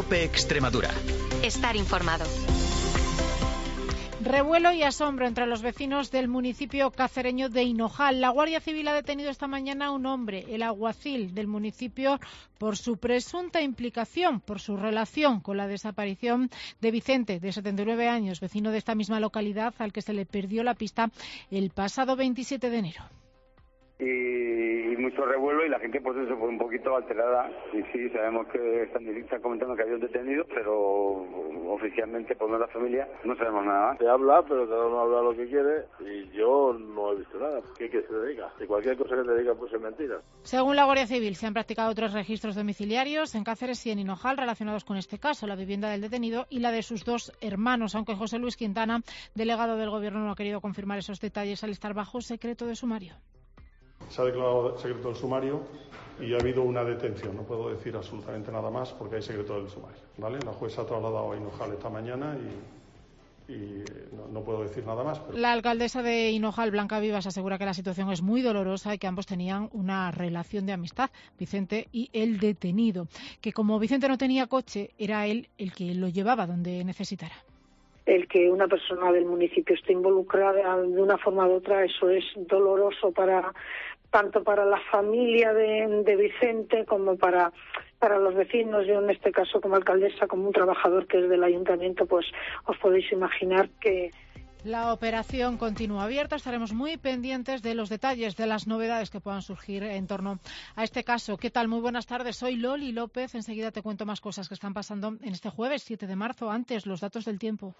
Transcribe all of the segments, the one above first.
COPE Extremadura. Estar informado. Revuelo y asombro entre los vecinos del municipio cacereño de Hinojal. La Guardia Civil ha detenido esta mañana a un hombre, el alguacil del municipio, por su presunta implicación, por su relación con la desaparición de Vicente, de 79 años, vecino de esta misma localidad, al que se le perdió la pista el pasado 27 de enero. Y mucho revuelo y la gente pues eso fue un poquito alterada y sí, sabemos que están comentando que había un detenido, pero oficialmente por nuestra familia no sabemos nada más. Se habla, pero cada uno habla lo que quiere y yo no he visto nada. ¿Qué se dedica? Si cualquier cosa que te diga pues es mentira. Según la Guardia Civil, se han practicado otros registros domiciliarios en Cáceres y en Hinojal relacionados con este caso, la vivienda del detenido y la de sus dos hermanos, aunque José Luis Quintana, delegado del Gobierno, no ha querido confirmar esos detalles al estar bajo secreto de sumario. Se ha declarado secreto del sumario y ha habido una detención. No puedo decir absolutamente nada más porque hay secreto del sumario, ¿vale? La jueza ha trasladado a Hinojal esta mañana y no puedo decir nada más. Pero... La alcaldesa de Hinojal, Blanca Vivas, asegura que la situación es muy dolorosa y que ambos tenían una relación de amistad, Vicente y el detenido, que como Vicente no tenía coche, era él el que lo llevaba donde necesitara. El que una persona del municipio esté involucrada de una forma u otra, eso es doloroso tanto para la familia de Vicente como para los vecinos. Yo en este caso como alcaldesa, como un trabajador que es del ayuntamiento, pues os podéis imaginar que... La operación continúa abierta. Estaremos muy pendientes de los detalles, de las novedades que puedan surgir en torno a este caso. ¿Qué tal? Muy buenas tardes. Soy Loli López. Enseguida te cuento más cosas que están pasando en este jueves 7 de marzo. Antes, los datos del tiempo.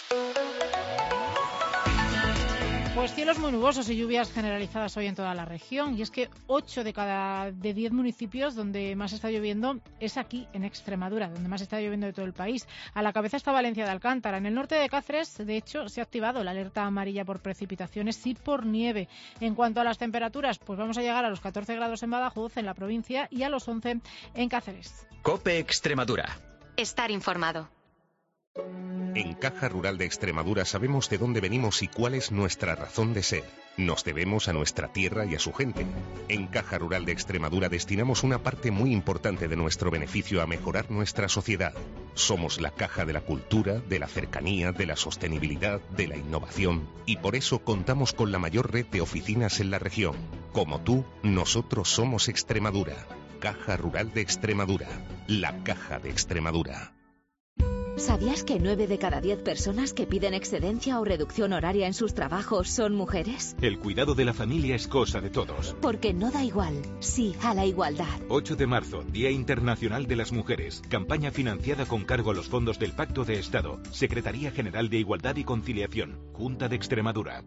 Pues cielos muy nubosos y lluvias generalizadas hoy en toda la región. Y es que 8 de 10 municipios donde más está lloviendo es aquí, en Extremadura, donde más está lloviendo de todo el país. A la cabeza está Valencia de Alcántara. En el norte de Cáceres, de hecho, se ha activado la alerta amarilla por precipitaciones y por nieve. En cuanto a las temperaturas, pues vamos a llegar a los 14 grados en Badajoz, en la provincia, y a los 11 en Cáceres. COPE Extremadura. Estar informado. En Caja Rural de Extremadura sabemos de dónde venimos y cuál es nuestra razón de ser. Nos debemos a nuestra tierra y a su gente. En Caja Rural de Extremadura destinamos una parte muy importante de nuestro beneficio a mejorar nuestra sociedad. Somos la caja de la cultura, de la cercanía, de la sostenibilidad, de la innovación y por eso contamos con la mayor red de oficinas en la región. Como tú, nosotros somos Extremadura. Caja Rural de Extremadura. La Caja de Extremadura. ¿Sabías que 9 de cada 10 personas que piden excedencia o reducción horaria en sus trabajos son mujeres? El cuidado de la familia es cosa de todos. Porque no da igual, sí a la igualdad. 8 de marzo, Día Internacional de las Mujeres. Campaña financiada con cargo a los fondos del Pacto de Estado. Secretaría General de Igualdad y Conciliación. Junta de Extremadura.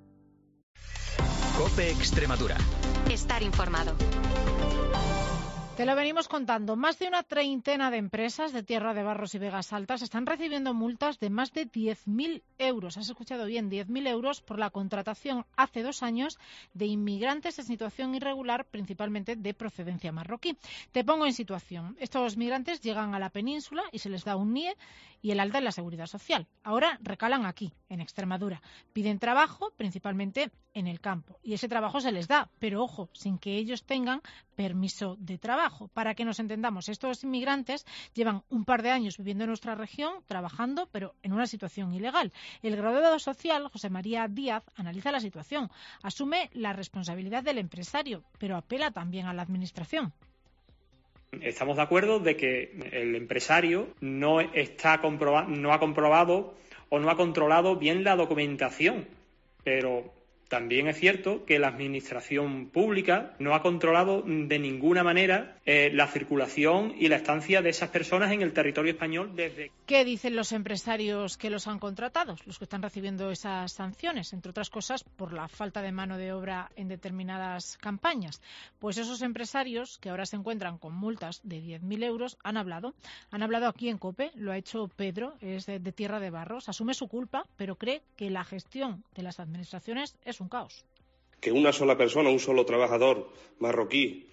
COPE Extremadura. Estar informado. Te lo venimos contando. Más de una treintena de empresas de Tierra de Barros y Vegas Altas están recibiendo multas de más de 10.000 euros. Has escuchado bien, 10.000 euros por la contratación hace 2 años de inmigrantes en situación irregular, principalmente de procedencia marroquí. Te pongo en situación. Estos migrantes llegan a la península y se les da un NIE y el alta en la Seguridad Social. Ahora recalan aquí, en Extremadura. Piden trabajo, principalmente en el campo. Y ese trabajo se les da, pero ojo, sin que ellos tengan permiso de trabajo. Para que nos entendamos, estos inmigrantes llevan un par de años viviendo en nuestra región, trabajando, pero en una situación ilegal. El graduado social, José María Díaz, analiza la situación, asume la responsabilidad del empresario, pero apela también a la administración. Estamos de acuerdo de que el empresario no ha comprobado o no ha controlado bien la documentación, pero también es cierto que la administración pública no ha controlado de ninguna manera la circulación y la estancia de esas personas en el territorio español desde... ¿Qué dicen los empresarios que los han contratado, los que están recibiendo esas sanciones? Entre otras cosas, por la falta de mano de obra en determinadas campañas. Pues esos empresarios, que ahora se encuentran con multas de 10.000 euros, han hablado aquí en COPE, lo ha hecho Pedro, es de Tierra de Barros, asume su culpa, pero cree que la gestión de las administraciones es un caos. Que una sola persona, un solo trabajador marroquí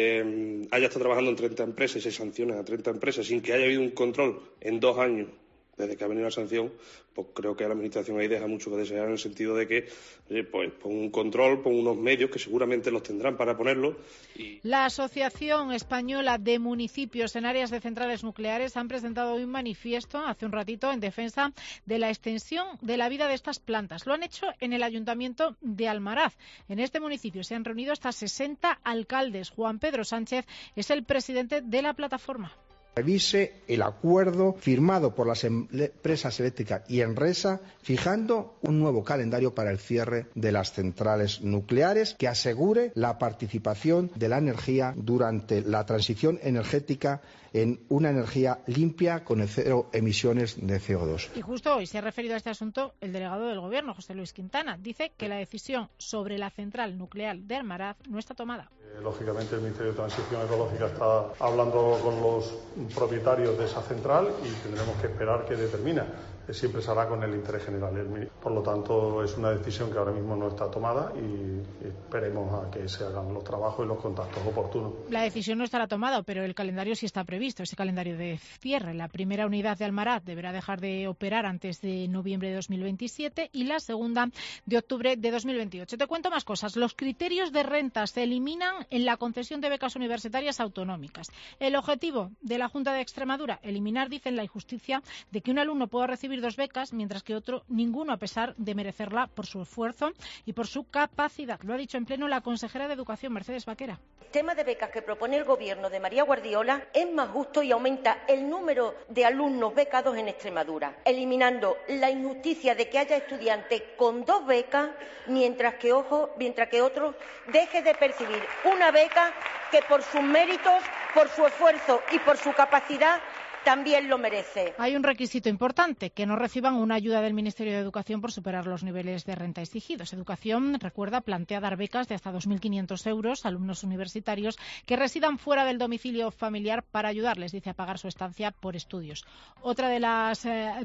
haya estado trabajando en 30 empresas y se sanciona a 30 empresas sin que haya habido un control en 2 años Desde que ha venido la sanción, pues creo que la Administración ahí deja mucho que desear en el sentido de que, pues, pon un control, pon unos medios que seguramente los tendrán para ponerlo. La Asociación Española de Municipios en Áreas de Centrales Nucleares han presentado hoy un manifiesto hace un ratito en defensa de la extensión de la vida de estas plantas. Lo han hecho en el Ayuntamiento de Almaraz. En este municipio se han reunido hasta 60 alcaldes. Juan Pedro Sánchez es el presidente de la plataforma. Revise el acuerdo firmado por las empresas eléctricas y Enresa, fijando un nuevo calendario para el cierre de las centrales nucleares que asegure la participación de la energía durante la transición energética en una energía limpia con cero emisiones de CO2. Y justo hoy se ha referido a este asunto el delegado del Gobierno, José Luis Quintana. Dice que la decisión sobre la central nuclear de Almaraz no está tomada. Lógicamente el Ministerio de Transición Ecológica está hablando con los propietarios de esa central y tendremos que esperar que determina. Siempre se hará con el interés general. Por lo tanto, es una decisión que ahora mismo no está tomada y esperemos a que se hagan los trabajos y los contactos oportunos. La decisión no estará tomada, pero el calendario sí está previsto, ese calendario de cierre. La primera unidad de Almaraz deberá dejar de operar antes de noviembre de 2027 y la segunda de octubre de 2028. Te cuento más cosas. Los criterios de renta se eliminan en la concesión de becas universitarias autonómicas. El objetivo de la Junta de Extremadura, eliminar, dicen, la injusticia de que un alumno pueda recibir 2 becas, mientras que otro ninguno, a pesar de merecerla por su esfuerzo y por su capacidad. Lo ha dicho en pleno la consejera de Educación, Mercedes Vaquera. El tema de becas que propone el Gobierno de María Guardiola es más justo y aumenta el número de alumnos becados en Extremadura, eliminando la injusticia de que haya estudiantes con 2 becas, mientras que otro deje de percibir una beca que por sus méritos, por su esfuerzo y por su capacidad también lo merece. Hay un requisito importante, que no reciban una ayuda del Ministerio de Educación por superar los niveles de renta exigidos. Educación, recuerda, plantea dar becas de hasta 2.500 euros a alumnos universitarios que residan fuera del domicilio familiar para ayudarles, dice, a pagar su estancia por estudios. Otra de los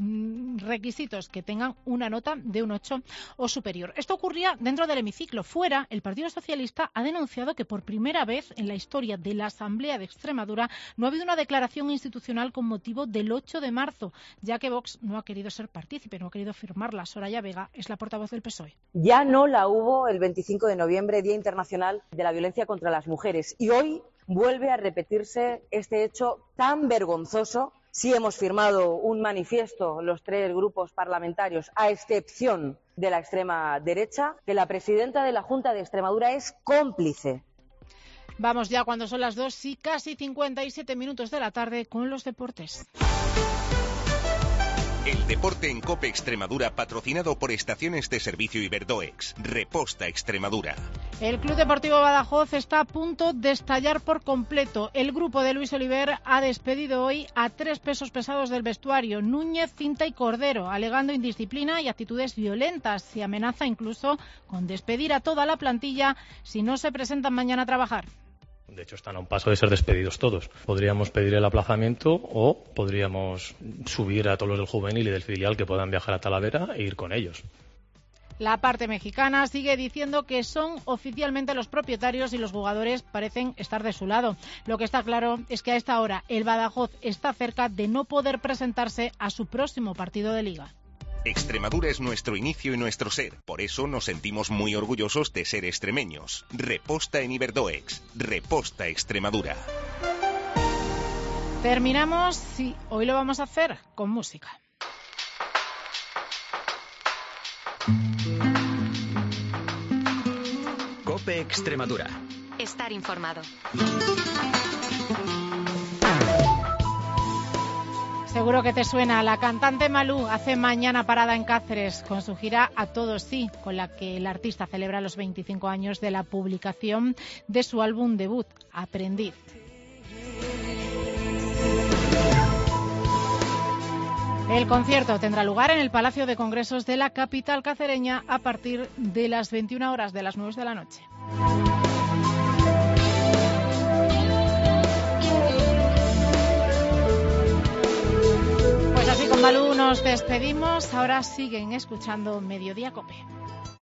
requisitos, que tengan una nota de un 8 o superior. Esto ocurría dentro del hemiciclo. Fuera, el Partido Socialista ha denunciado que por primera vez en la historia de la Asamblea de Extremadura no ha habido una declaración institucional con motivo del 8 de marzo, ya que Vox no ha querido ser partícipe, no ha querido firmarla. Soraya Vega es la portavoz del PSOE. Ya no la hubo el 25 de noviembre, Día Internacional de la Violencia contra las Mujeres, y hoy vuelve a repetirse este hecho tan vergonzoso. Sí hemos firmado un manifiesto, los 3 grupos parlamentarios, a excepción de la extrema derecha, que la presidenta de la Junta de Extremadura es cómplice. Vamos ya, cuando son las 2 y casi 57 minutos de la tarde, con los deportes. El deporte en COPE Extremadura, patrocinado por Estaciones de Servicio Iberdoex. Reposta Extremadura. El Club Deportivo Badajoz está a punto de estallar por completo. El grupo de Luis Oliver ha despedido hoy a 3 pesos pesados del vestuario, Núñez, Cinta y Cordero, alegando indisciplina y actitudes violentas. Se amenaza incluso con despedir a toda la plantilla si no se presentan mañana a trabajar. De hecho, están a un paso de ser despedidos todos. Podríamos pedir el aplazamiento o podríamos subir a todos los del juvenil y del filial que puedan viajar a Talavera e ir con ellos. La parte mexicana sigue diciendo que son oficialmente los propietarios y los jugadores parecen estar de su lado. Lo que está claro es que a esta hora el Badajoz está cerca de no poder presentarse a su próximo partido de Liga. Extremadura es nuestro inicio y nuestro ser. Por eso nos sentimos muy orgullosos de ser extremeños. Reposta en Iberdoex. Reposta Extremadura. Terminamos, sí, hoy lo vamos a hacer con música. COPE Extremadura. Estar informado. Seguro que te suena. La cantante Malú hace mañana parada en Cáceres con su gira A Todos Sí, con la que el artista celebra los 25 años de la publicación de su álbum debut, Aprendiz. El concierto tendrá lugar en el Palacio de Congresos de la capital cacereña a partir de las 21 horas, de las 9 de la noche. Pues así con Malú nos despedimos. Ahora siguen escuchando Mediodía COPE.